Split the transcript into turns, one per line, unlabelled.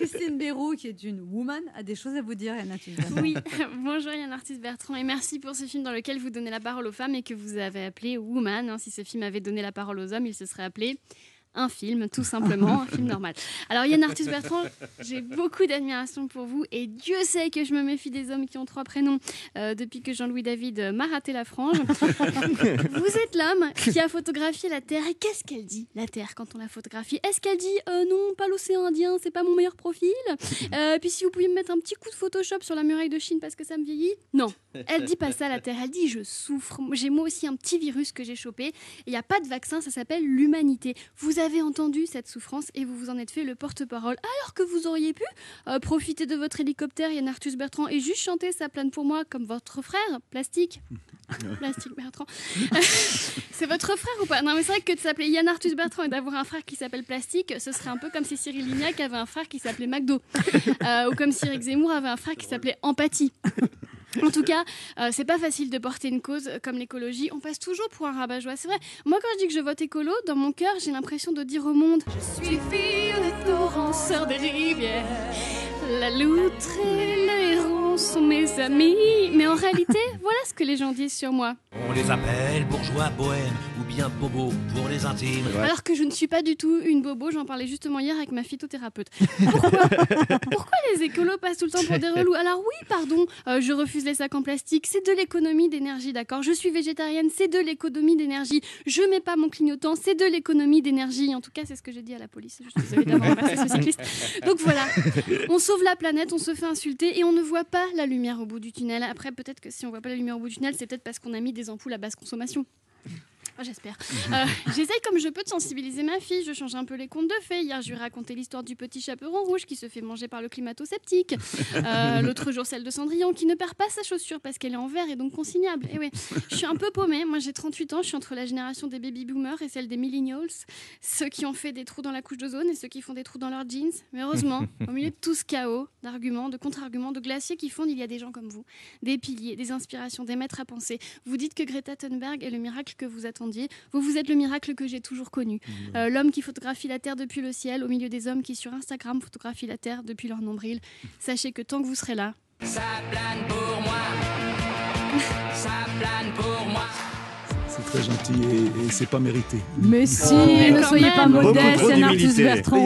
Christine Béroux, qui est une woman, a des choses à vous dire, Yann Arthus Bertrand.
Oui, bonjour Yann Arthus Bertrand et merci pour ce film dans lequel vous donnez la parole aux femmes et que vous avez appelé Woman. Si ce film avait donné la parole aux hommes, il se serait appelé un film, tout simplement, un film normal. Alors Yann Arthus Bertrand, j'ai beaucoup d'admiration pour vous et Dieu sait que je me méfie des hommes qui ont 3 prénoms depuis que Jean-Louis David m'a raté la frange. Vous êtes l'homme qui a photographié la Terre et qu'est-ce qu'elle dit, la Terre, quand on la photographie? Est-ce qu'elle dit non, pas l'océan Indien, c'est pas mon meilleur profil, puis si vous pouvez me mettre un petit coup de Photoshop sur la muraille de Chine parce que ça me vieillit? Non, elle dit pas ça, la Terre, elle dit je souffre, j'ai moi aussi un petit virus que j'ai chopé et il n'y a pas de vaccin, ça s'appelle l'humanité. Vous avez entendu cette souffrance et vous vous en êtes fait le porte-parole alors que vous auriez pu profiter de votre hélicoptère Yann Arthus Bertrand et juste chanter Ça plane pour moi comme votre frère Plastique Bertrand. C'est votre frère ou pas? Non mais c'est vrai que de s'appeler Yann Arthus Bertrand et d'avoir un frère qui s'appelle Plastique, ce serait un peu comme si Cyril Lignac avait un frère qui s'appelait McDo ou comme si Eric Zemmour avait un frère qui s'appelait Empathie. En tout cas, c'est pas facile de porter une cause comme l'écologie. On passe toujours pour un rabat-joie. C'est vrai, moi quand je dis que je vote écolo, dans mon cœur, j'ai l'impression de dire au monde je suis fille de torrents, sœur des rivières. La loutre et le héron sont mes amis. Mais en réalité, voilà ce que les gens disent sur moi.
On les appelle bourgeois bohèmes ou bien bobos pour les intimes.
Alors que je ne suis pas du tout une bobo, j'en parlais justement hier avec ma phytothérapeute. Pourquoi les écolos passent tout le temps pour des relous? Alors oui, pardon, je refuse les sacs en plastique, c'est de l'économie d'énergie, d'accord? Je suis végétarienne, c'est de l'économie d'énergie. Je mets pas mon clignotant, c'est de l'économie d'énergie. En tout cas, c'est ce que j'ai dit à la police. Je suis désolée d'avoir renversé ce cycliste. Donc voilà, on sauve la planète, on se fait insulter et on ne voit pas la lumière au bout du tunnel. Après, peut-être que si on voit pas la lumière au bout du tunnel, c'est peut-être parce qu'on a mis des ampoules à basse consommation. J'espère. J'essaye comme je peux de sensibiliser ma fille. Je change un peu les contes de fées. Hier, je lui ai raconté l'histoire du petit chaperon rouge qui se fait manger par le climato-sceptique. L'autre jour, celle de Cendrillon qui ne perd pas sa chaussure parce qu'elle est en verre et donc consignable. Et oui, je suis un peu paumée. Moi, j'ai 38 ans. Je suis entre la génération des baby-boomers et celle des millennials. Ceux qui ont fait des trous dans la couche d'ozone et ceux qui font des trous dans leurs jeans. Mais heureusement, au milieu de tout ce chaos d'arguments, de contre-arguments, de glaciers qui fondent, il y a des gens comme vous. Des piliers, des inspirations, des maîtres à penser. Vous dites que Greta Thunberg est le miracle que vous attendiez. Vous êtes le miracle que j'ai toujours connu. L'homme qui photographie la Terre depuis le ciel, au milieu des hommes qui, sur Instagram, photographient la Terre depuis leur nombril. Sachez que tant que vous serez là...
Ça plane pour moi. Ça plane pour moi.
C'est très gentil et c'est pas mérité.
Mais si, ne soyez pas modeste, Yann Arthus Bertrand.